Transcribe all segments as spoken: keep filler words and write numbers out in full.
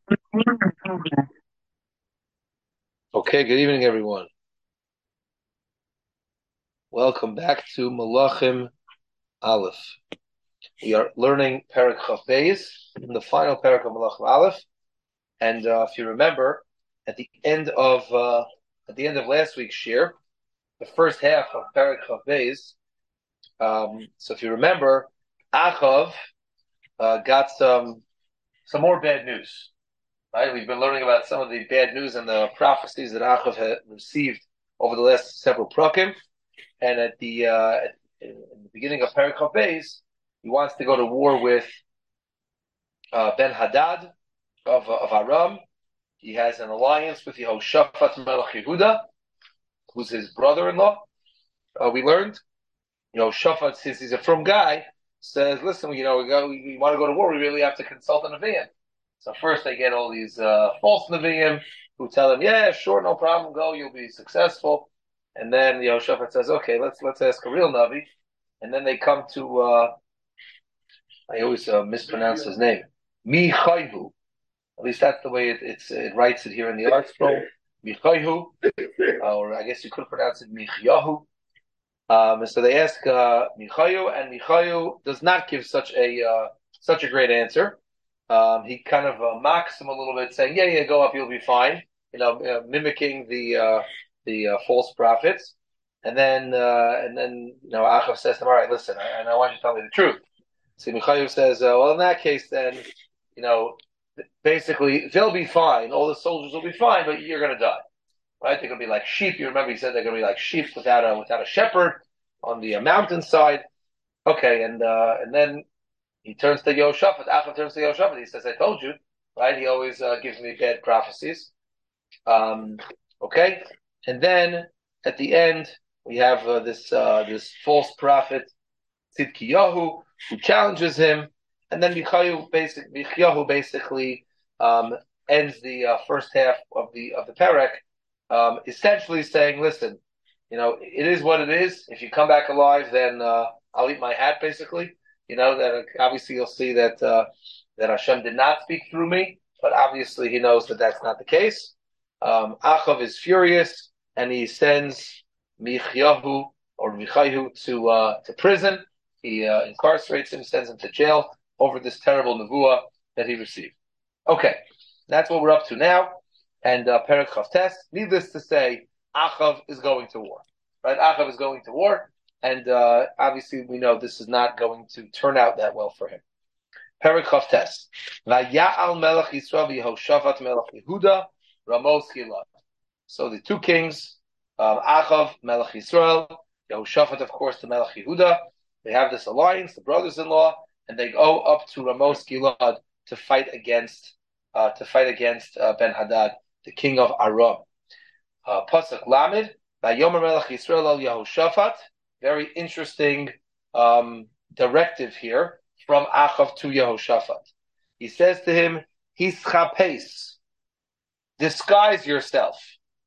Okay, good evening, everyone. Welcome back to Malachim Aleph. We are learning Perek Chaf Beis, the final Perek of Malachim Aleph. And uh, if you remember, at the end of uh, at the end of last week's shir, the first half of Perek Chaf Beis. Um, so if you remember, Achav uh, got some some more bad news. Right, we've been learning about some of the bad news and the prophecies that Achav had received over the last several prakim. And at the uh, in the beginning of Perek Beis, he wants to go to war with uh, Ben Hadad of of Aram. He has an alliance with Yehoshaphat Melech Yehuda, who's his brother-in-law. Uh, we learned, you know, Shaphat, since he's a firm guy, says, "Listen, you know, we, go, we, we want to go to war. We really have to consult a Nevi'im." So first, they get all these uh, false Nevi'im who tell them, "Yeah, sure, no problem, go, you'll be successful." And then Yehoshaphat says, "Okay, let's let's ask a real Navi." And then they come to, uh, I always uh, mispronounce his name, Michaihu. At least that's the way it, it's, it writes it here in the art scroll. Michaihu, or I guess you could pronounce it Michyahu. Um, and so they ask uh, Michayu, and Michayu does not give such a uh, such a great answer. Um, he kind of uh, mocks him a little bit, saying, "Yeah, yeah, go up, you'll be fine." You know, uh, mimicking the uh, the uh, false prophets. And then uh, and then you know Achav says to him, "All right, listen, I, and I want you to tell me the truth." So Michayu says, uh, "Well, in that case, then you know, basically they'll be fine. All the soldiers will be fine, but you're going to die." Right? They're going to be like sheep. You remember he said they're going to be like sheep without a without a shepherd on the uh, mountainside. Okay, and uh, and then he turns to Yehoshaphat. Achav turns to Yehoshaphat. He says, "I told you." Right? He always uh, gives me bad prophecies. Um, okay, and then at the end we have uh, this uh, this false prophet Tzidkiyahu who challenges him, and then Michayu basic Michayahu basically um, ends the uh, first half of the of the perek, um, essentially saying, "Listen, you know, it is what it is. If you come back alive, then uh, I'll eat my hat." Basically, you know that uh, obviously you'll see that uh, that Hashem did not speak through me, but obviously he knows that that's not the case. Um, Achav is furious, and he sends Michayahu or Michayahu to uh, to prison. He uh, incarcerates him, sends him to jail over this terrible nevuah that he received. Okay, that's what we're up to now. And uh, Perek Chavtes, needless to say, Achav is going to war. Right? Achav is going to war, and uh, obviously we know this is not going to turn out that well for him. Perek Chavtes, Vaya'al Melech Yisrael Yehoshaphat Melech Yehuda Ramos Gilad. So the two kings, um, Achav Melech Yisrael, Yehoshaphat, of course, the Melech Yehuda. They have this alliance, the brothers-in-law, and they go up to Ramos Gilad to fight against uh, to fight against uh, Ben Hadad, the king of Aram. Uh, Pasuk Lamed, Vayomer Melech Yisrael al Yehoshaphat. Very interesting um, directive here from Achav to Yehoshaphat. He says to him, Hischapes, disguise yourself.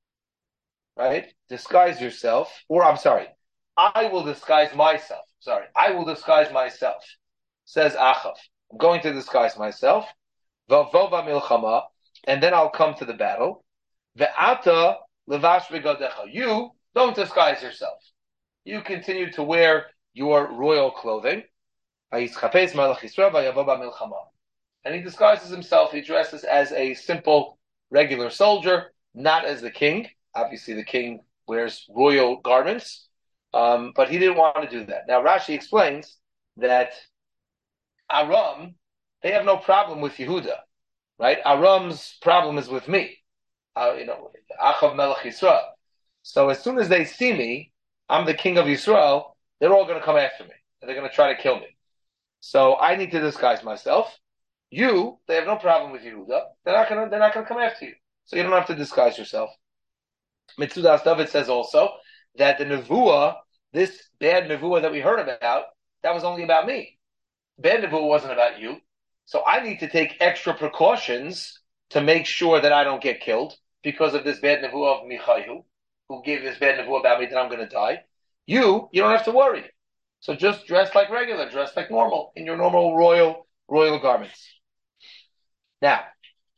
Right? Disguise yourself. Or, I'm sorry, I will disguise myself. Sorry, I will disguise myself, says Achav. I'm going to disguise myself. Vavova milchama, and then I'll come to the battle. Ve'ata levash v'gadecha. You don't disguise yourself. You continue to wear your royal clothing. And he disguises himself. He dresses as a simple, regular soldier, not as the king. Obviously, the king wears royal garments. Um, but he didn't want to do that. Now, Rashi explains that Aram, they have no problem with Yehuda, right? Aram's problem is with me, uh, you know, Achav Melech Yisrael. So as soon as they see me, I'm the king of Yisrael, they're all going to come after me, and they're going to try to kill me. So I need to disguise myself. You, they have no problem with Yehuda. They're not going to, they're not going to come after you. So you don't have to disguise yourself. Mitzudas David says also that the nevuah, this bad nevuah that we heard about, that was only about me. Bad nevuah wasn't about you. So I need to take extra precautions to make sure that I don't get killed because of this bad nevuah of Michayu, who gave this bad nevuah about me that I'm going to die. You, you don't have to worry. So just dress like regular, dress like normal, in your normal royal royal garments. Now,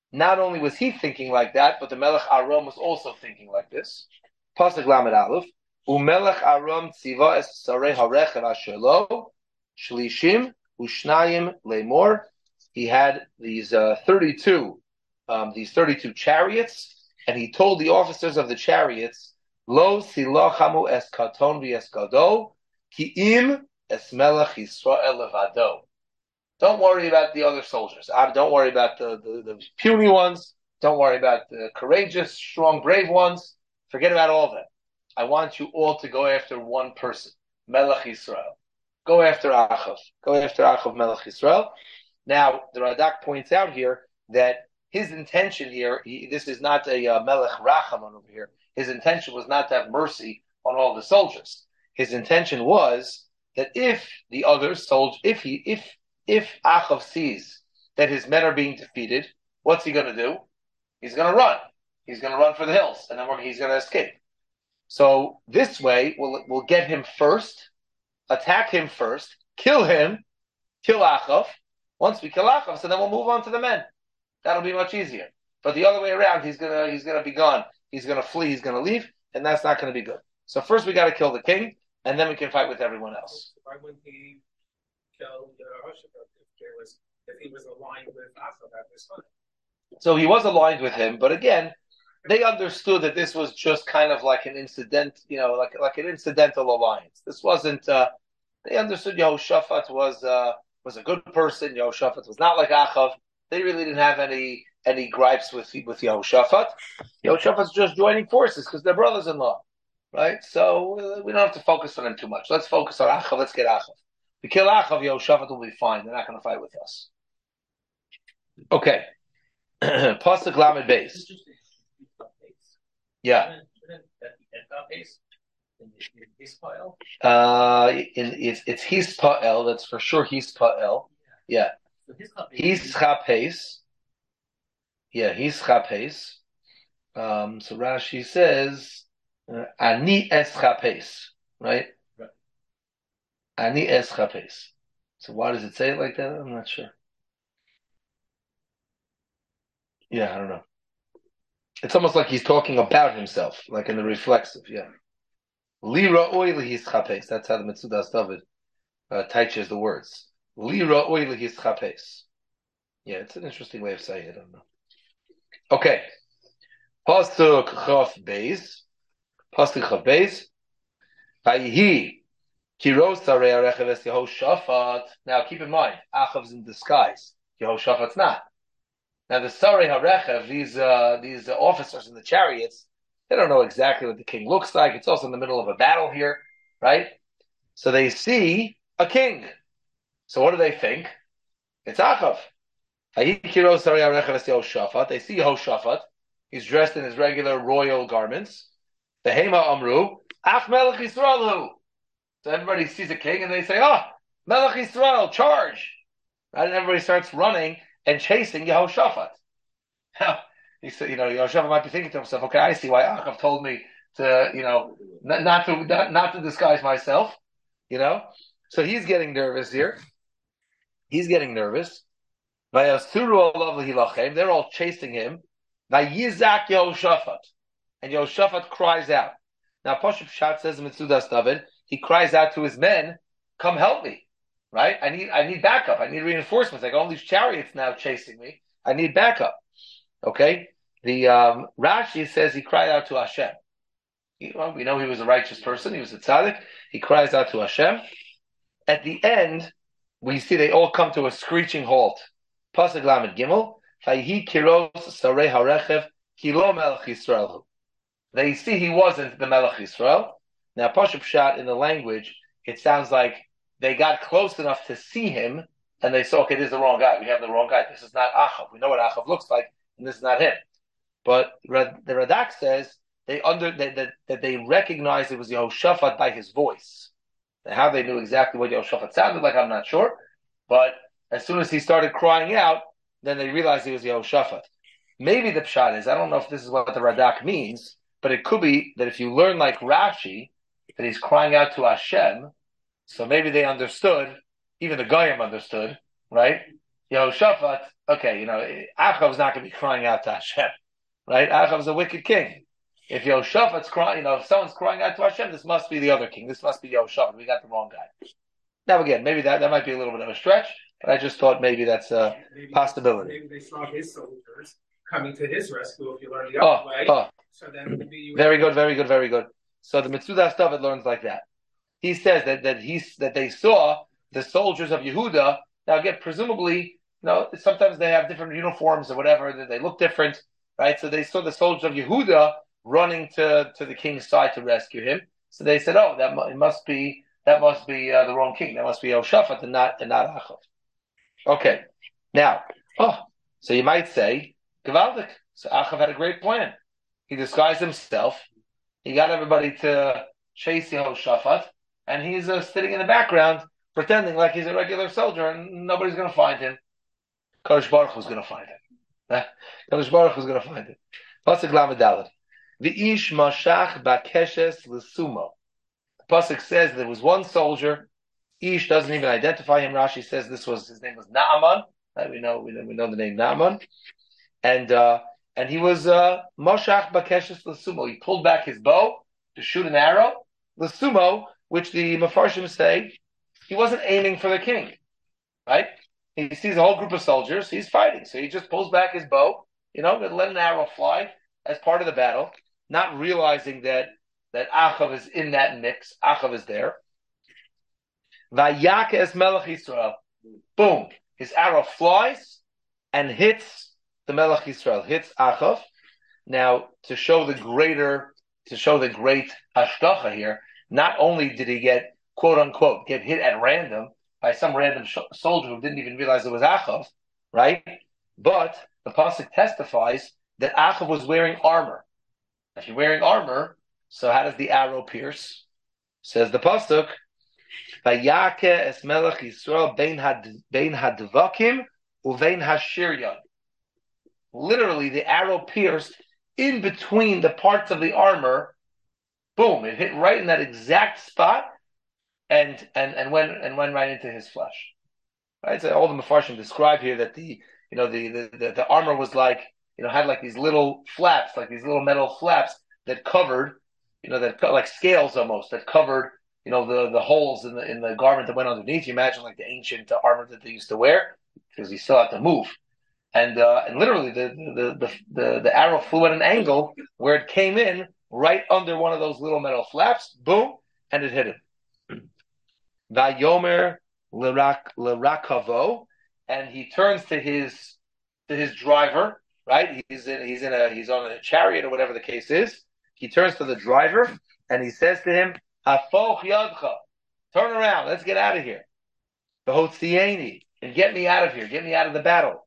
not only was he thinking like that, but the Melech Aram was also thinking like this. Pasuk Lamed Aleph. Umelech Aram tziva es sarei harechev asher lo shlishim ushnayim lemor. He had these uh, thirty-two, um, these thirty-two chariots, and he told the officers of the chariots, "Lo silachamu es katon v'es gadol, ki im es melech Yisrael levado." Don't worry about the other soldiers. Don't worry about the, the, the puny ones. Don't worry about the courageous, strong, brave ones. Forget about all of them. I want you all to go after one person, Melech Yisrael. Go after Achav. Go after Achav Melech Yisrael. Now, the Radak points out here that his intention here, he, this is not a uh, Melech Rachaman over here. His intention was not to have mercy on all the soldiers. His intention was that if the other soldiers, if he, if, if Achav sees that his men are being defeated, what's he going to do? He's going to run. He's going to run for the hills, and then he's going to escape. So this way, we'll, we'll get him first, attack him first, kill him, kill Achav. Once we kill Achav, so then we'll move on to the men. That'll be much easier. But the other way around, he's gonna he's gonna be gone. He's gonna flee. He's gonna leave, and that's not gonna be good. So first we got to kill the king, and then we can fight with everyone else. Why wouldn't he kill Yehoshaphat if, if he was aligned with Achav at this time? So he was aligned with him, but again, they understood that this was just kind of like an incident, you know, like like an incidental alliance. This wasn't. Uh, they understood Yehoshaphat was uh, was a good person. Yehoshaphat was not like Achav. They really didn't have any any gripes with with Yehoshaphat. Yehoshaphat's just joining forces because they're brothers-in-law, right? So uh, we don't have to focus on them too much. Let's focus on Achav. Let's get Achav. If we kill Achav, Yehoshaphat will be fine. They're not going to fight with us. Okay. Pasuk Lamed Beis. Yeah. Uh, in, it's it's Hispa'el. That's for sure. Hispa'el. Yeah. He's chapes. Yeah, he's chapes. Um, so Rashi says, uh, Ani es chapes, right? Right? Ani es chapes. So why does it say it like that? I'm not sure. Yeah, I don't know. It's almost like he's talking about himself, like in the reflexive, yeah. Lira oili his chapes. That's how the Metzudas David uh, teaches the words. Lira oili his chapes. Yeah, it's an interesting way of saying it. I don't know. Okay. Pasuk Chaf Beis. Pasuk Chaf Beis. Vayihi kiros sarei harechev es Yehoshaphat. Now keep in mind, Achav's in disguise. Yehoshaphat's not. Now the sarei harechev, these uh, these uh, officers in the chariots, they don't know exactly what the king looks like. It's also in the middle of a battle here, right? So they see a king. So what do they think? It's Achav. They see Yehoshaphat. He's dressed in his regular royal garments. The Hema Amru, Ach Melech Yisrael. So everybody sees a king and they say, "Ah, oh, Melech Yisrael, charge!" Right? And everybody starts running and chasing Yehoshaphat. Now, he said, you know, Yehoshaphat might be thinking to himself, "Okay, I see why Achav told me to, you know, not, not to not, not to disguise myself." You know, so he's getting nervous here. He's getting nervous. They're all chasing him. Yizak Yehoshaphat. And Yehoshaphat cries out. Now, Pashup Shat says in Metzudas David, he cries out to his men, "Come help me." Right? I need I need backup. I need reinforcements. I got all these chariots now chasing me. I need backup. Okay? The um, Rashi says he cried out to Hashem. He, well, we know he was a righteous person. He was a tzaddik. He cries out to Hashem. At the end, we see they all come to a screeching halt. Pasuk Lamed Gimel. Vayhi kiros sarei harechev kilo melech Yisrael. They see he wasn't the Melech Yisrael. Now, Pashup Shat in the language, it sounds like they got close enough to see him, and they saw, okay, this is the wrong guy. We have the wrong guy. This is not Achav. We know what Achav looks like, and this is not him. But the Radak says they under that, that, that they recognized it was Yehoshaphat by his voice. And how they knew exactly what Yehoshaphat sounded like, I'm not sure. But as soon as he started crying out, then they realized he was Yehoshaphat. Maybe the pshat is, I don't know if this is what the Radak means, but it could be that if you learn like Rashi, that he's crying out to Hashem, so maybe they understood, even the Goyim understood, right? Yehoshaphat, okay, you know, Achav's not going to be crying out to Hashem, right? Achav's a wicked king. If Yehoshaphat's crying, you know, if someone's crying out to Hashem, this must be the other king. This must be Yehoshaphat. We got the wrong guy. Now again, maybe that, that might be a little bit of a stretch, but I just thought maybe that's a maybe, possibility. Maybe they saw his soldiers coming to his rescue if you learn the other oh, way. Oh. So then maybe you very good, very good, very good. So the Metzudas David learns like that. He says that that he's that they saw the soldiers of Yehuda. Now again, presumably, you know, sometimes they have different uniforms or whatever. They look different, right? So they saw the soldiers of Yehuda running to, to the king's side to rescue him. So they said, "Oh, that it must be that must be uh, the wrong king. That must be Yehoshaphat and not and not Achav." Okay, now, oh, so you might say, Gevaldik. So Achav had a great plan. He disguised himself. He got everybody to chase Yehoshaphat, and he's uh, sitting in the background, pretending like he's a regular soldier, and nobody's going to find him. Kadosh Baruch Hu's going to find him. Kadosh Baruch Hu's going to find him. Pasuk Lamed Daled. V'ish mashach bakeshes l'sumo. The pasuk says there was one soldier. Ish doesn't even identify him. Rashi says this was his name was Naaman. Right? We know we know we know the name Naaman, and uh, and he was uh, mashach bakeshes l'sumo. He pulled back his bow to shoot an arrow. L'sumo, which the Mefarshim say he wasn't aiming for the king, right? He sees a whole group of soldiers. He's fighting, so he just pulls back his bow, you know, and let an arrow fly as part of the battle, not realizing that that Achav is in that mix. Achav is there. Vayaka es Melech Yisrael. Boom! His arrow flies and hits the Melech Yisrael. Hits Achav. Now, to show the greater, to show the great hashgacha here, not only did he get quote unquote get hit at random by some random sh- soldier who didn't even realize it was Achav, right? But the pasuk testifies that Achav was wearing armor. If you're wearing armor, so how does the arrow pierce? Says the pasuk, "Vayake es Melech Yisrael bein had bein hadvakim uvein hashiryan." Literally, the arrow pierced in between the parts of the armor. Boom! It hit right in that exact spot, and and and went and went right into his flesh. Right? So all the Mefarshim describe here that the you know the, the the the armor was like you know had like these little flaps, like these little metal flaps that covered, you know, that like scales almost that covered you know the the holes in the in the garment that went underneath. You imagine like the ancient armor that they used to wear because you still have to move. And uh, and literally the the, the the the arrow flew at an angle where it came in right under one of those little metal flaps, boom, and it hit him. Vayomer l'rakavo, and he turns to his to his driver, right? He's in he's in a he's on a chariot or whatever the case is. He turns to the driver and he says to him, "Hafoch yadcha, turn around, let's get out of here. V'hotzieni, and get me out of here, get me out of the battle.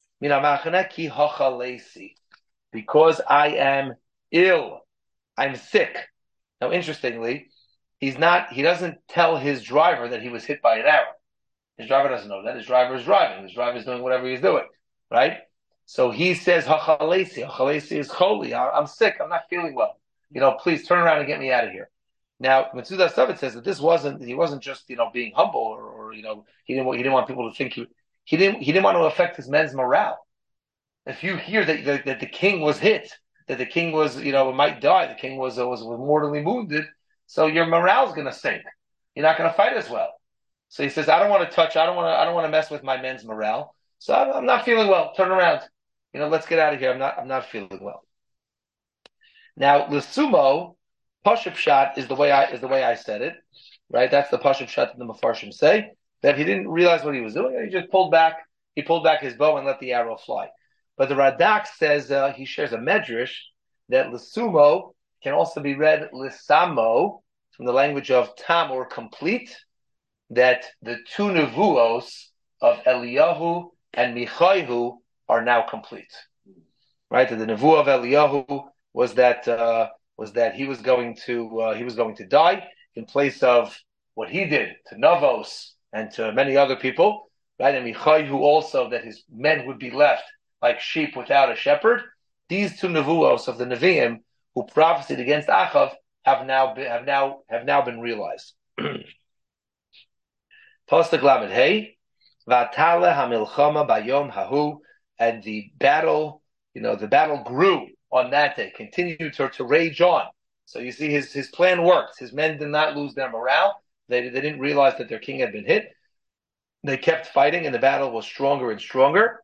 Because I am ill, I'm sick." Now, interestingly, he's not. He doesn't tell his driver that he was hit by an arrow. His driver doesn't know that. His driver is driving. His driver is doing whatever he's doing, right? So he says, "Hachalesi, hachalesi is holy. I'm sick. I'm not feeling well. You know, please turn around and get me out of here." Now, Metzudas David says that this wasn't. He wasn't just you know being humble or, or you know he didn't he didn't want people to think he. He didn't. He didn't want to affect his men's morale. If you hear that, that that the king was hit, that the king was, you know, might die, the king was was, was mortally wounded, so your morale's going to sink. You're not going to fight as well. So he says, "I don't want to touch. I don't want to. I don't want to mess with my men's morale. So I'm, I'm not feeling well. Turn around. You know, let's get out of here. I'm not. I'm not feeling well." Now, the sumo pashup shot is the way I is the way I said it, right? That's the pashup shot that the Mefarshim say. That he didn't realize what he was doing, and he just pulled back. He pulled back his bow and let the arrow fly. But the Radak says uh, he shares a medrash that l'sumo can also be read l'samo from the language of tam or complete. That the two nevuos of Eliyahu and Michaihu are now complete. Right? That the nevuah of Eliyahu was that uh, was that he was going to uh, he was going to die in place of what he did to Navos and to many other people, right? And Michaihu also that his men would be left like sheep without a shepherd. These two nevuos of the Nevi'im who prophesied against Achav have now been, have now have now been realized. Pasuk Lamed Hey, Vatale hamilchama bayom hahu, and the battle, you know, the battle grew on that day, continued to, to rage on. So you see, his his plan worked. His men did not lose their morale. They they didn't realize that their king had been hit. They kept fighting, and the battle was stronger and stronger.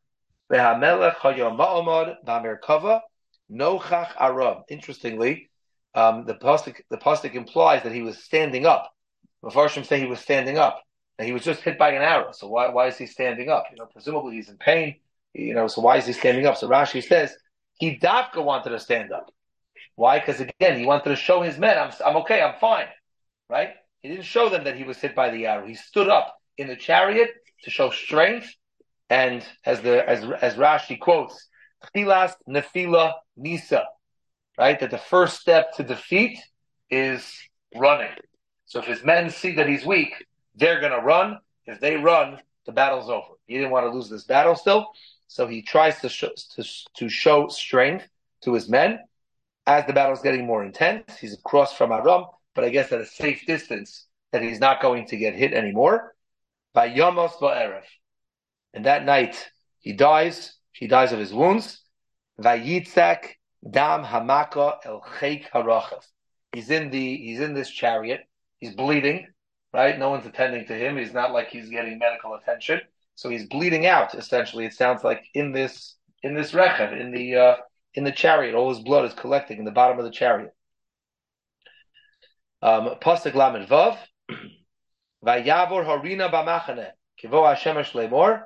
Interestingly, um, the pasuk the pasuk implies that he was standing up. Mepharshim say he was standing up, and he was just hit by an arrow. So why why is he standing up? You know, presumably he's in pain. You know, so why is he standing up? So Rashi says he dafka wanted to stand up. Why? Because again, he wanted to show his men, I'm I'm okay, I'm fine, right? He didn't show them that he was hit by the arrow. He stood up in the chariot to show strength, and as the as as Rashi quotes, "Chilas nefila nisa," right? That the first step to defeat is running. So if his men see that he's weak, they're going to run. If they run, the battle's over. He didn't want to lose this battle still, so he tries to show, to, to show strength to his men. As the battle's getting more intense, he's across from Aram, but I guess at a safe distance that he's not going to get hit anymore. By Yomos Ba'erev. And that night, he dies. He dies of his wounds. Vayitzak dam hamaka el cheik harachav. He's in the he's in this chariot. He's bleeding, right? No one's attending to him. He's not like he's getting medical attention. So he's bleeding out. Essentially, it sounds like in this in this rechav, in the uh, in the chariot, all his blood is collecting in the bottom of the chariot. Um, Pasuk Lamed Vav. Vayavor harina b'machane kivo hashemesh lemor.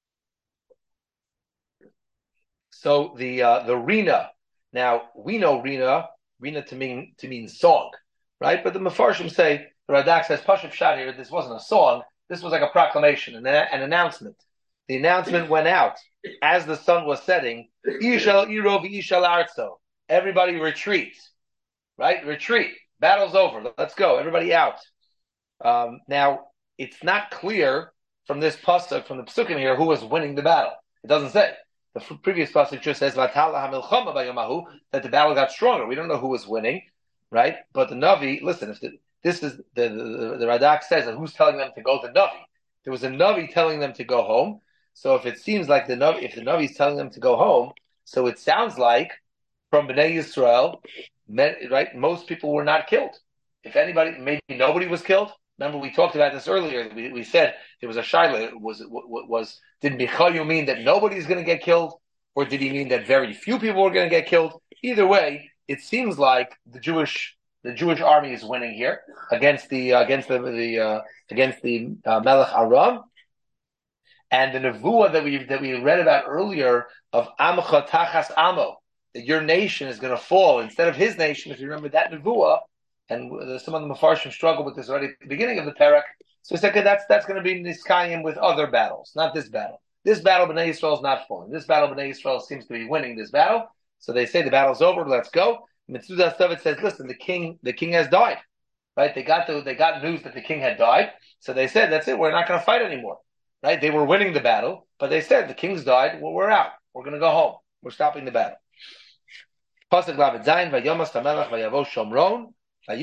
So the uh, the rina. Now we know rina, rina to mean to mean song, right? But the Mefarshim say, the Radak says Pashup Shad here. This wasn't a song. This was like a proclamation, an, an announcement. The announcement went out as the sun was setting. Ishal irov ishal arzo. Everybody retreat, right? Retreat. Battle's over. Let's go. Everybody out. Um, now it's not clear from this pasuk, from the psukim here, who was winning the battle. It doesn't say. The previous pasuk just says that the battle got stronger. We don't know who was winning, right? But the Navi, listen, if the, this is the, the, the Radak says that who's telling them to go to Navi? There was a Navi telling them to go home. So if it seems like the Navi, if the Navi is telling them to go home, so it sounds like from Bnei Yisrael, right? Most people were not killed. If anybody, maybe nobody was killed. Remember, we talked about this earlier. We, we said there was a shaila. Was was did Michayu mean that nobody's going to get killed, or did he mean that very few people were going to get killed? Either way, it seems like the Jewish the Jewish army is winning here against the uh, against the, the uh, against the uh, Melech Aram, and the nevuah that we that we read about earlier of Amcha Tachas Amo, that your nation is going to fall instead of his nation. If you remember that nevuah. And some of the Mefarshim struggle with this already at the beginning of the parak. So it's okay, that's that's going to be niskayim with other battles, not this battle. This battle, Bnei Yisrael is not falling. This battle, Bnei Yisrael seems to be winning this battle. So they say the battle's over. Let's go. Mitzudah Stavit says, "Listen, the king, the king has died. Right? They got the, they got news that the king had died. So they said, that's it. We're not going to fight anymore. Right? They were winning the battle, but they said the king's died. Well, we're out. We're going to go home. We're stopping the battle." Pasuk Lamed Zayin Vayomas Hamelach Vayavo Shomron. So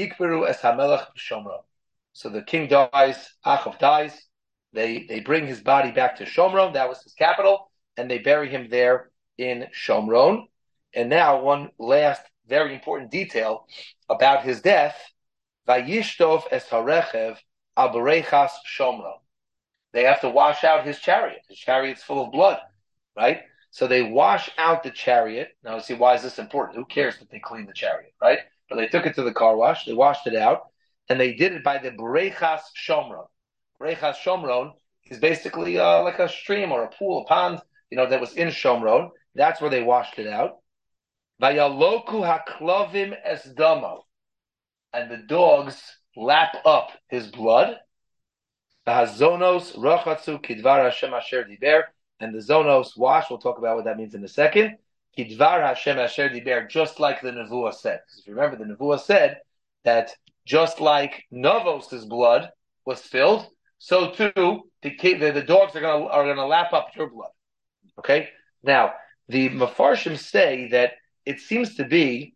the king dies, Achav dies. They they bring his body back to Shomron. That was his capital, and they bury him there in Shomron. And now one last very important detail about his death: Vayishtov es harechev al berechas Shomron. They have to wash out his chariot. His chariot's full of blood, right? So they wash out the chariot. Now, see, why is this important? Who cares that they clean the chariot, right? But they took it to the car wash, they washed it out, and they did it by the Berechas Shomron. Berechas Shomron is basically uh, like a stream or a pool, a pond, you know, that was in Shomron. That's where they washed it out. Vayaloku haklovim esdamo, and the dogs lap up his blood. Vahazonos rachatzu kidvar Hashem asher diber, and the zonos wash. We'll talk about what that means in a second. Kidvar Hashem asher diber, just like the nevuah said. Because if you remember, the nevuah said that just like Novos' blood was filled, so too the the, the dogs are going to are going to lap up your blood. Okay. Now the Mefarshim say that it seems to be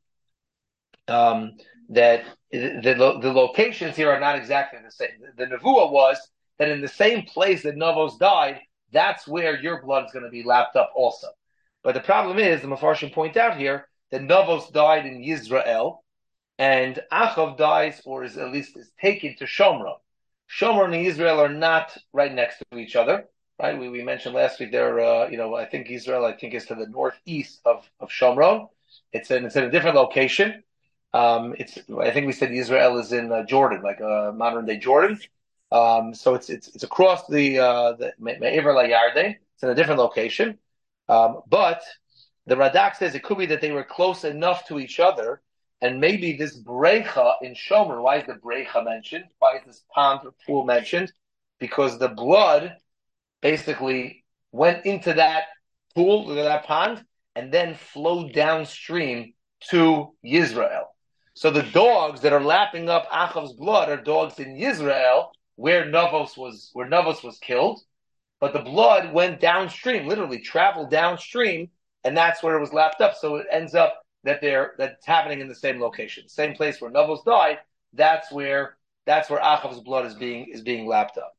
um, that the, the the locations here are not exactly the same. The, the nevuah was that in the same place that Novos died, that's where your blood is going to be lapped up also. But the problem is, the Mefarshim point out here, that Novos died in Yisrael, and Achav dies, or is at least is taken to Shomron. Shomron and Israel are not right next to each other, right? We, we mentioned last week they're, uh, you know, I think Israel, I think is to the northeast of, of Shomron. It's in, it's in a different location. Um, it's, I think we said Israel is in uh, Jordan, like uh, modern day Jordan. Um, so it's, it's, it's across the, uh, the Me'ever LaYarden. It's in a different location. Um, but the Radak says it could be that they were close enough to each other. And maybe this brecha in Shomer, why is the brecha mentioned? Why is this pond or pool mentioned? Because the blood basically went into that pool, that pond, and then flowed downstream to Yisrael. So the dogs that are lapping up Achav's blood are dogs in Yisrael, where Novos was, where Novos was killed. But the blood went downstream, literally traveled downstream, and that's where it was lapped up. So it ends up that they're that's happening in the same location, same place where Novos died. That's where that's where Achav's blood is being is being lapped up.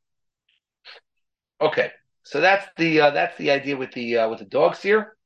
Okay, so that's the uh, that's the idea with the uh, with the dogs here.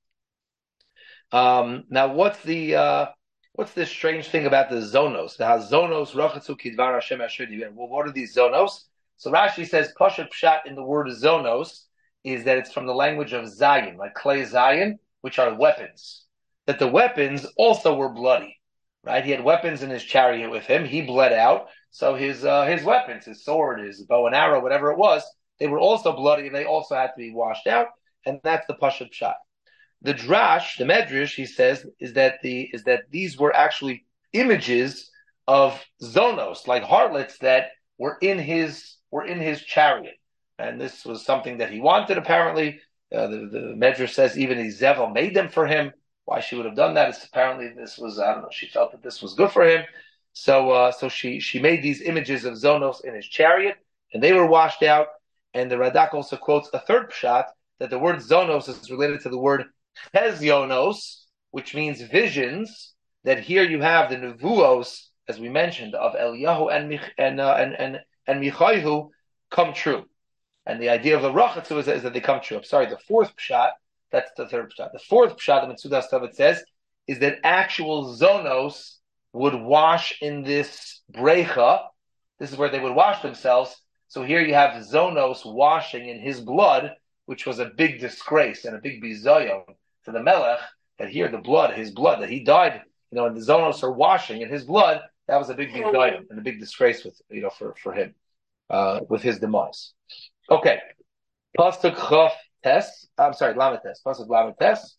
Um, now, what's the uh, what's this strange thing about the zonos? The zonos rachatzu kidvar Hashem asher diber. Well, what are these zonos? So Rashi says pashat pshat in the word zonos is that it's from the language of Zayin, like clay Zayin, which are weapons. That the weapons also were bloody, right? He had weapons in his chariot with him. He bled out. So his uh, his weapons, his sword, his bow and arrow, whatever it was, they were also bloody and they also had to be washed out. And that's the pashat pshat. The drash, the medrash, he says, is that the is that these were actually images of zonos, like harlots that were in his were in his chariot. And this was something that he wanted, apparently. Uh, the, the medrash says even Izevel made them for him. Why she would have done that is apparently this was, I don't know, she felt that this was good for him. So uh, so she, she made these images of Zonos in his chariot, and they were washed out. And the Radak also quotes a third pshat, that the word Zonos is related to the word Chezionos, which means visions, that here you have the Nevuos, as we mentioned, of Eliyahu and Mich- and, uh, and, and, and Michaihu come true. And the idea of the Rachatzu is, is that they come true. I'm sorry, the fourth pshat, that's the third pshat. The fourth pshat, the Metzudas Tavet says, is that actual Zonos would wash in this brecha. This is where they would wash themselves. So here you have Zonos washing in his blood, which was a big disgrace and a big bizayon to the Melech, that here the blood, his blood, that he died, you know, and the Zonos are washing in his blood, that was a big bizayon and a big disgrace with, you know, for, for him, uh, with his demise. Okay. Pasuk Chaf Tes. I'm sorry, Lamed Tes. Pasuk Lamed Tes.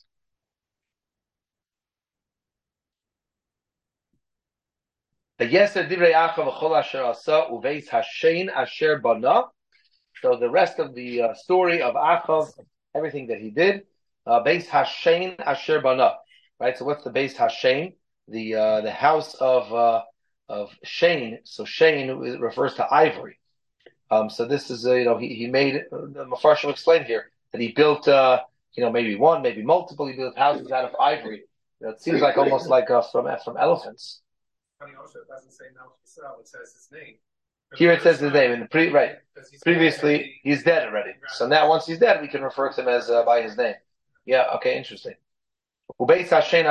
Yeser divrei Achav v'chol asher asa uveis hashein asher bana. So the rest of the uh, story of Achav, everything that he did, uh, Beis Hashein asher bana. Right. So what's the Beis Hashein? The uh, the house of uh, of Shane. So Shane refers to ivory. Um, so this is, uh, you know, he, he made, uh, the Mefarshim explained here, that he built, uh, you know, maybe one, maybe multiple, he built houses out of ivory. You know, it seems like almost like uh, from from elephants. Funny also, it doesn't say Mount Yisrael, it says his name. Here it says his name, and pre- right. Previously, he's dead already. So now once he's dead, we can refer to him as uh, by his name. Yeah, okay, interesting. And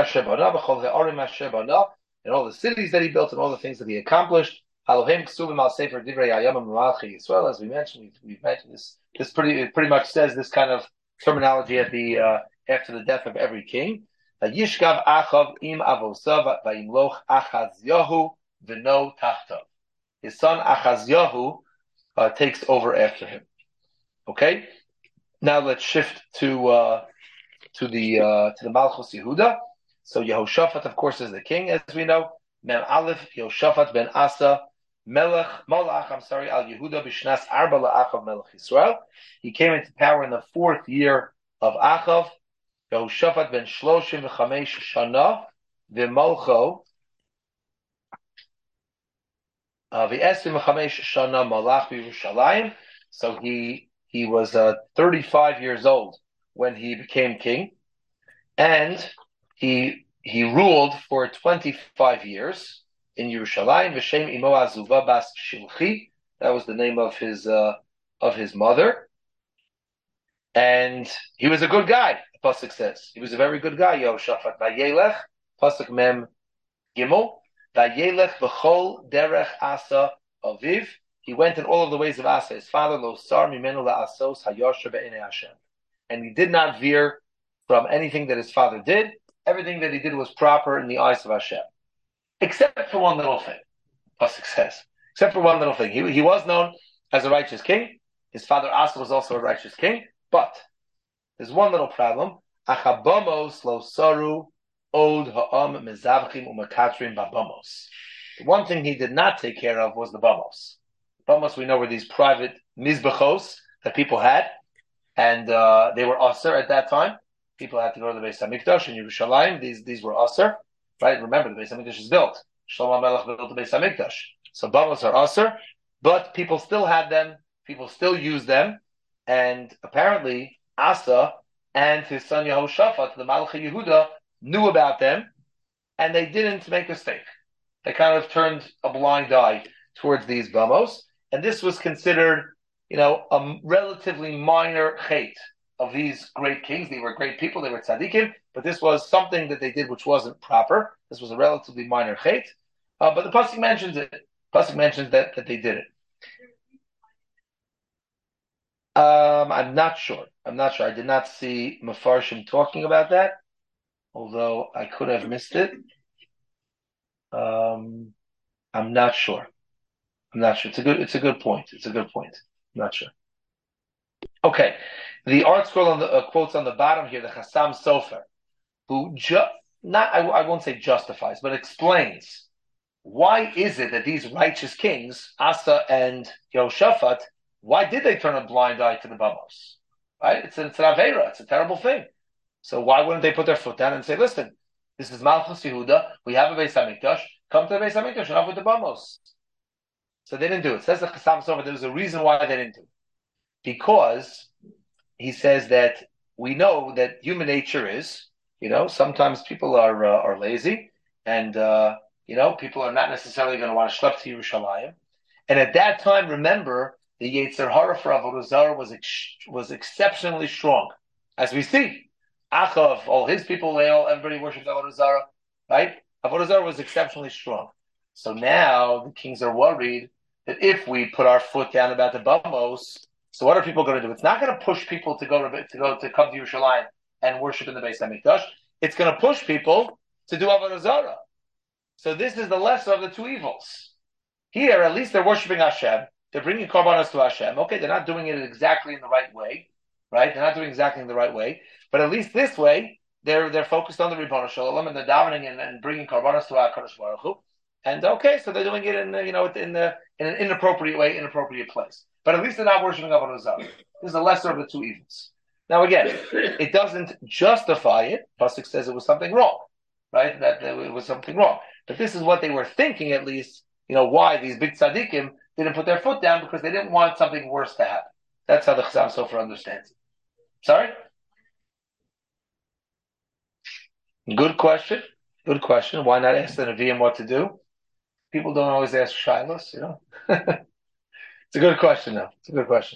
all the cities that he built and all the things that he accomplished. Elohim Ksuvim al Sefer Divrei Hayamim Malchi Yisrael. As we mentioned, we've, we've mentioned this. This pretty it pretty much says this kind of terminology at the uh, after the death of every king. Yishkav Achav im Avosav va'imloch Achazyahu v'no tachtav. His son Achazyahu uh, takes over after him. Okay. Now let's shift to uh, to the uh, to the Malchus Yehuda. So Yehoshaphat, of course, is the king, as we know. Mem Aleph Yehoshaphat ben Asa. Melech, Malach, I'm sorry, Al Yehuda b'shnas arba la'achav Melech Yisrael. He came into power in the fourth year of Achav. Yehoshaphat ben Shloshim v'chamesh shana v'malcho v'esrim v'chamesh shana malach b'Yerushalayim. So he he was uh, thirty-five years old when he became king, and he he ruled for twenty-five years. In Yerushalayim, V'Shem Imo Azuba Bas Shilchi. That was the name of his uh, of his mother, and he was a good guy. The pasuk says he was a very good guy. Yehoshaphat vayelech pasuk mem gimel vayelech b'chol derech asa aviv. He went in all of the ways of Asa, his father. Lo sar mimenu la'asos hayosher be'enei Hashem, and he did not veer from anything that his father did. Everything that he did was proper in the eyes of Hashem, except for one little thing. Pasuk says, except for one little thing. He he was known as a righteous king. His father Asa was also a righteous king. But there's one little problem. Achabamos lo saru od ha'am mezavchim umakatrim babamos. The one thing he did not take care of was the bamos. Bamos, we know, were these private mizbachos that people had, and uh, they were aser at that time. People had to go to the Beis Hamikdash in Yerushalayim. These these were aser, right? Remember, the Beis Hamikdash is built. Shlomo Melech built the Beis Hamikdash. So bamos are aser, but people still had them. People still used them. And apparently, Asa and his son Yehoshaphat, the Malach Yehuda, knew about them, and they didn't make a mistake. They kind of turned a blind eye towards these bamos, and this was considered, you know, a relatively minor chait of these great kings. They were great people, they were tzaddikim, but this was something that they did which wasn't proper. This was a relatively minor chait, uh, but the pasuk mentions it. The pasuk mentions that, that they did it. Um, I'm not sure. I'm not sure. I did not see Mefarshim talking about that, although I could have missed it. Um, I'm not sure. I'm not sure. It's a good. It's a good point. It's a good point. I'm not sure. Okay, the art scroll on the uh, quotes on the bottom here, the Chassam Sofer, who ju- not I, I won't say justifies, but explains why is it that these righteous kings, Asa and Yehoshaphat, why did they turn a blind eye to the bamos? Right? It's, it's an Aveira. It's a terrible thing. So why wouldn't they put their foot down and say, listen, this is Malchus Yehuda. We have a Beis Hamikdash. Come to the Beis Hamikdash and off with the bamos. So they didn't do it. Says the Chassam Sofer, there was a reason why they didn't do it. Because he says that we know that human nature is, you know, sometimes people are uh, are lazy, and uh, you know, people are not necessarily going to want to schlep to Yerushalayim. And at that time, remember, the Yetzer Hara for Avodah Zarah was ex- was exceptionally strong, as we see. Achav, all his people, they all everybody worshipped Avodah Zarah, right? Avodah Zarah was exceptionally strong. So now the kings are worried that if we put our foot down about the bamos, so what are people going to do? It's not going to push people to go to, to go to come to Yerushalayim and worship in the Beis Hamikdash. It's going to push people to do Avodah Zarah. So this is the lesser of the two evils. Here, at least they're worshiping Hashem. They're bringing korbanos to Hashem. Okay, they're not doing it exactly in the right way, right? They're not doing exactly in the right way, but at least this way, they're they're focused on the Ribono Shel Olam and they're davening and, and bringing korbanos to HaKadosh Baruch Hu. And okay, so they're doing it in the, you know in the in an inappropriate way, inappropriate place. But at least they're not worshiping Avodah Zarah. This is the lesser of the two evils. Now again, it doesn't justify it. Pasuk says it was something wrong, right? That, that it was something wrong. But this is what they were thinking, at least. You know why these big tzaddikim didn't put their foot down, because they didn't want something worse to happen. That's how the Chassam Sofer understands it. Sorry? Good question. Good question. Why not ask the Nevi'im what to do? People don't always ask Shilos, you know? It's a good question, though. It's a good question.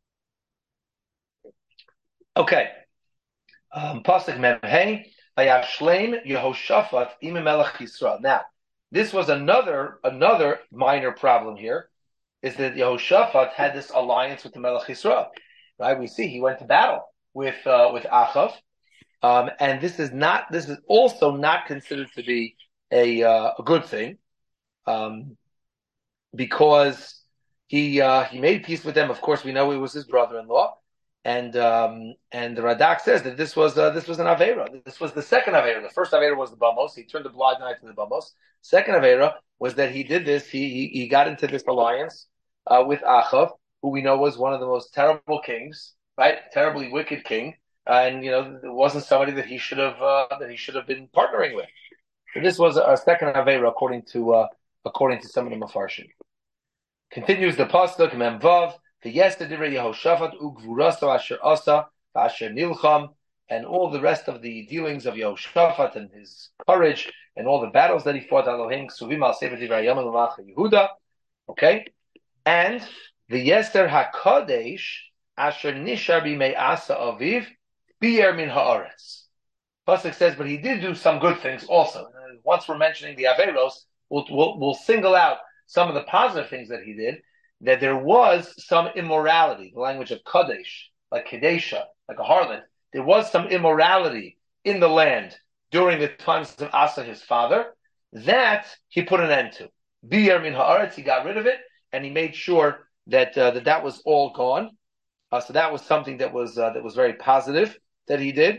Okay. Um, Pasuk Mem Hey, Vayashleim Yehoshaphat Imam Melech Yisrael. Now, this was another another minor problem here, is that Yehoshaphat had this alliance with the Melech Yisrael. Right? We see he went to battle with uh, with Achav, um, and this is not this is also not considered to be a uh, a good thing, um, because he uh, he made peace with them. Of course, we know he was his brother-in-law, and um, and the Radak says that this was uh, this was an Aveira. This was the second Aveira. The first Aveira was the Bamos. He turned the blind eye to the Bamos. Second Aveira was that he did this. He he, he got into this alliance uh, with Achav, who we know was one of the most terrible kings, right? Terribly wicked king, uh, and you know it wasn't somebody that he should have uh, that he should have been partnering with. So this was a second Aveira, according to uh, according to some of the Mefarshim. Continues the pasuk Memvav. The yesterday Yehoshaphat ugvuraso asher asa asher nilcham, and all the rest of the dealings of Yehoshaphat and his courage and all the battles that he fought. Elohim ksuvim al sefer divrei Hayam Yehuda. Okay, and V'yeser hakodesh asher nishar b'mei asa aviv bi'er min haaretz. Pasuk says, but he did do some good things also. And once we're mentioning the Averos, we'll, we'll, we'll single out some of the positive things that he did, that there was some immorality, the language of Kadesh, like Kadesha, like a harlot. There was some immorality in the land during the times of Asa, his father, that he put an end to. Biyar min haaretz, he got rid of it, and he made sure that uh, that, that was all gone. Uh, so that was something that was uh, that was very positive that he did.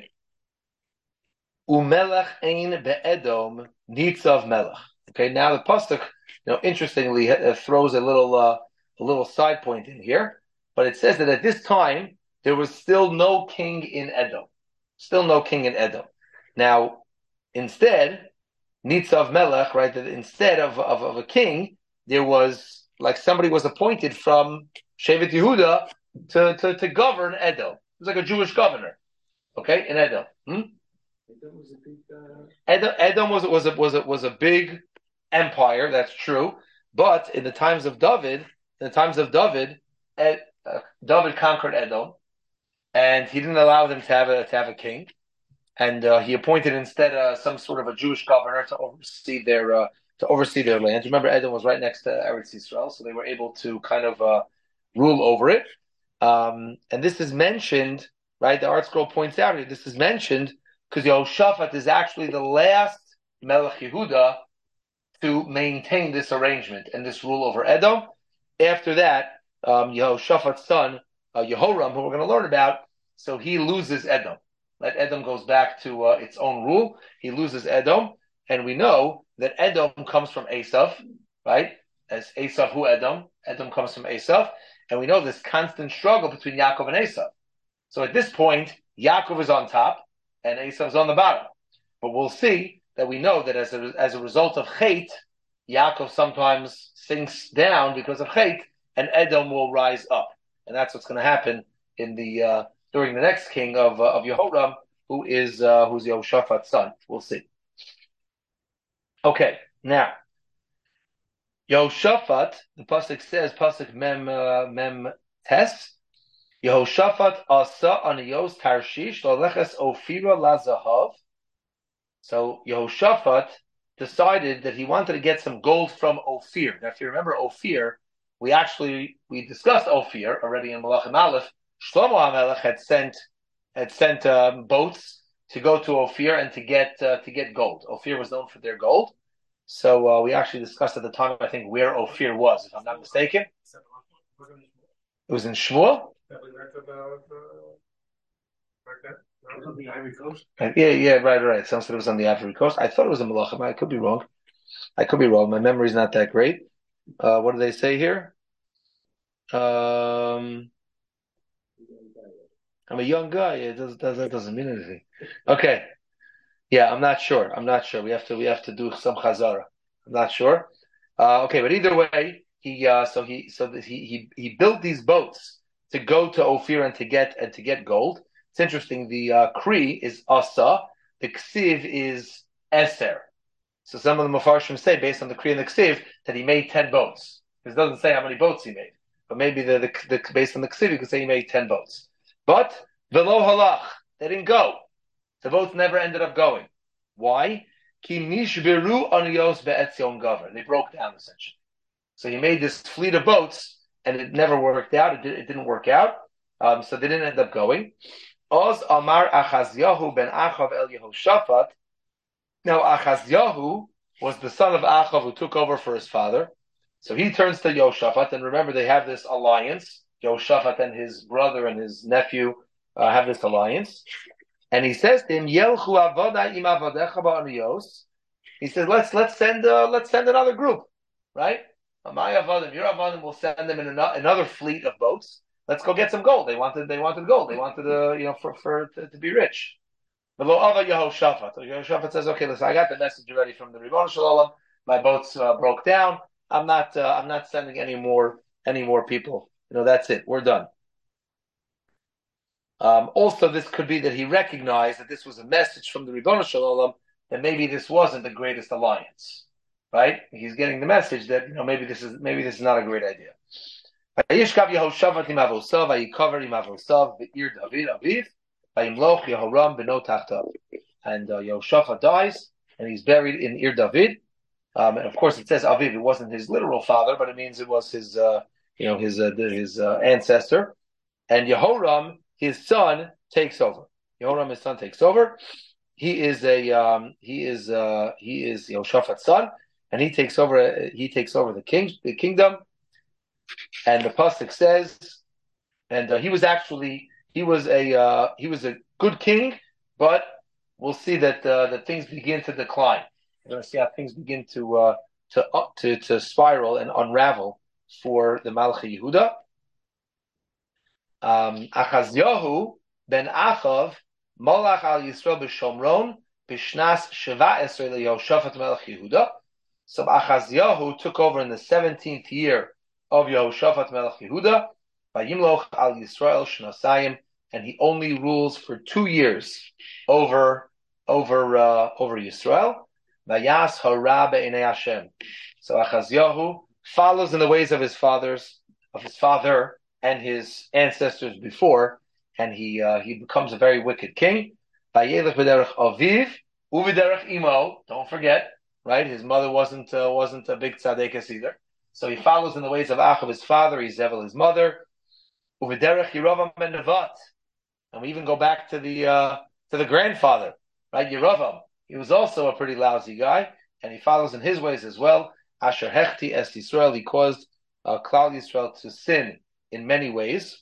Umelech ein be'edom nitzav melech. Okay, now the pasuk, you know, interestingly uh, throws a little uh, a little side point in here, but it says that at this time there was still no king in Edom, still no king in Edom. Now, instead, nitzav melech, right? That instead of, of of a king, there was like somebody was appointed from Shevet Yehuda to to to govern Edom. It was like a Jewish governor, okay, in Edom. Hmm? Edom was a big. Uh... Edom, Edom was was a, was a, was a big empire. That's true. But in the times of David, in the times of David, Ed, uh, David conquered Edom, and he didn't allow them to have a to have a king, and uh, he appointed instead uh, some sort of a Jewish governor to oversee their uh, to oversee their land. Remember, Edom was right next to Eretz Yisrael, so they were able to kind of uh, rule over it. Um, and this is mentioned, right? The Art Scroll points out here. This is mentioned because Yehoshaphat is actually the last Melech Yehuda to maintain this arrangement and this rule over Edom. After that, um, Yehoshaphat's son, uh, Yehoram, who we're going to learn about, so he loses Edom. Like Edom goes back to uh, its own rule. He loses Edom, and we know that Edom comes from Esav, right? As Esav who Edom, Edom comes from Esav, and we know this constant struggle between Yaakov and Esav. So at this point, Yaakov is on top, and Esav's on the bottom. But we'll see that we know that as a, as a result of Chet, Yaakov sometimes sinks down because of Chet, and Edom will rise up. And that's what's going to happen in the uh, during the next king of uh, of Yehoram, who is uh, who's Yehoshaphat's son. We'll see. Okay, now Yehoshaphat, the pasuk says, pasuk mem uh, mem tes. Yehoshaphat asa aniyos tarshish laleches ofira lazahav. So Yehoshaphat decided that he wanted to get some gold from Ophir. Now, if you remember Ophir, we actually we discussed Ophir already in Malachim Aleph. Shlomo HaMelech had sent had sent um, boats to go to Ophir and to get uh, to get gold. Ophir was known for their gold, so uh, we actually discussed at the time, I think, where Ophir was, if I'm not mistaken. It was in Shmuel. That we learned about uh, like that. On the Ivory Coast? Yeah, yeah, right, right. Some said it was on the Ivory Coast. I thought it was in Malachim. I could be wrong. I could be wrong. My memory's not that great. Uh, what do they say here? Um, I'm a young guy. It does, does, that doesn't mean anything. Okay. Yeah, I'm not sure. I'm not sure. We have to we have to do some chazara. I'm not sure. Uh, okay, but either way, he uh, so he so that he he he built these boats to go to Ophir and to get and to get gold. It's interesting. The uh, Kri is Asa. The Ksiv is Eser. So some of the Mefarshim say, based on the Kri and the Ksiv, that he made ten boats. It doesn't say how many boats he made, but maybe the, the, the based on the Ksiv, you could say he made ten boats. But velo halach, they didn't go. The boats never ended up going. Why? Ki nishberu aniyos be'etzion gaver. They broke down essentially. So he made this fleet of boats, and it never worked out. It, did, it didn't work out. Um, so they didn't end up going. Oz Amar Achazyahu ben Achav el Yehoshaphat. Now Achazyahu was the son of Achav who took over for his father. So he turns to Yehoshaphat, and remember they have this alliance. Yehoshaphat and his brother and his nephew uh, have this alliance. And he says to him, Yelchu avoda im avodecha ba'aniyos. He says, let's let's send uh, let's send another group, right? My avodim, your avodim will send them in another fleet of boats. Let's go get some gold. They wanted, they wanted gold. They wanted, uh, you know, for, for to, to be rich. But lo ava Yehoshaphat. So Yehoshaphat says, okay, listen, I got the message already from the Ribono Shel Olam. My boats uh, broke down. I'm not, uh, I'm not sending any more, any more people. You know, that's it. We're done. Um, also, this could be that he recognized that this was a message from the Ribono Shel Olam that maybe this wasn't the greatest alliance, right? He's getting the message that, you know, maybe this is maybe this is not a great idea. Vayishkav Yehoshaphat im avosav, vayikaver im avosav, ve'ir David aviv, vayimloch Yehoram b'no tachtav. And uh, Yehoshaphat dies, and he's buried in Ir David. Um, and of course, it says aviv. It wasn't his literal father, but it means it was his, uh, you know, his uh, his uh, ancestor. And Yehoram, his son, takes over. Yehoram, his son, takes over. He is a um, he is uh, he is Yehoshaphat's son, and he takes over. He takes over the king the kingdom. And the pasuk says, and uh, he was actually he was a uh, he was a good king, but we'll see that uh, that things begin to decline. We're going to see how things begin to uh, to up to to spiral and unravel for the Malchi Yehuda. Um, Achazyahu ben Achav Molach al Yisrael b'Shomron b'Shnas Sheva Esrei LeYehoshaphat Melech Yehuda. So Achazyahu took over in the seventeenth year of Yehoshaphat Melech Yehuda, Vayimloch al Yisrael Shnasayim, and he only rules for two years over over uh, over Yisrael. Vayas hara be'enei Hashem. So Achazyahu follows in the ways of his fathers, of his father and his ancestors before, and he uh, he becomes a very wicked king. Vayelech b'derech aviv u'v'derech imo. Don't forget, right? His mother wasn't uh, wasn't a big tzaddikas either. So he follows in the ways of Achav, his father, Izevel, his mother. Uviderech Yerovam ben Nevat. And we even go back to the uh, to the grandfather, right? Yerovam. He was also a pretty lousy guy, and he follows in his ways as well. Asher Hechti Es Yisrael. He caused uh, Klal Yisrael to sin in many ways.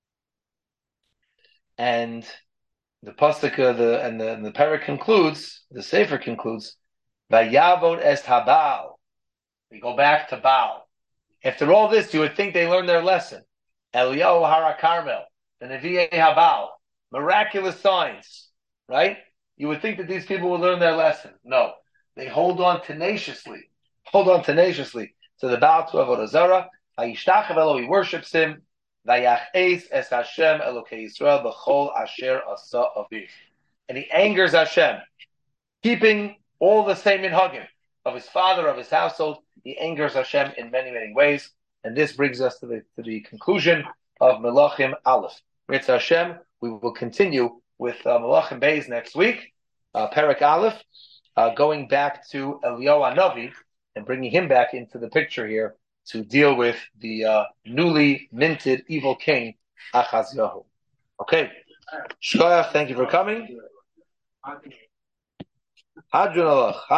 And the pasuk, uh, the and the, and the parak concludes, the sefer concludes, Vayavod est Habal. We go back to Baal. After all this, you would think they learned their lesson. Eliyahu Hara Carmel, the Nevi'ei Habal, miraculous signs, right? You would think that these people would learn their lesson. No, they hold on tenaciously, hold on tenaciously to the Baal to Avodah Zarah. Vayishtachav Elo, he worships him. Vayach'es es Hashem Elokei Yisrael b'chol asher asa aviv, and he angers Hashem, keeping all the same minhagim of his father, of his household. He angers Hashem in many, many ways. And this brings us to the to the conclusion of Melachim Aleph. Ritz Hashem, we will continue with uh, Melachim Beis next week, uh, Perek Aleph, uh, going back to Eliyahu Hanavi and bringing him back into the picture here to deal with the uh, newly minted evil king, Achazyahu. Okay. Shkoyach, thank you for coming. Hadron Alach.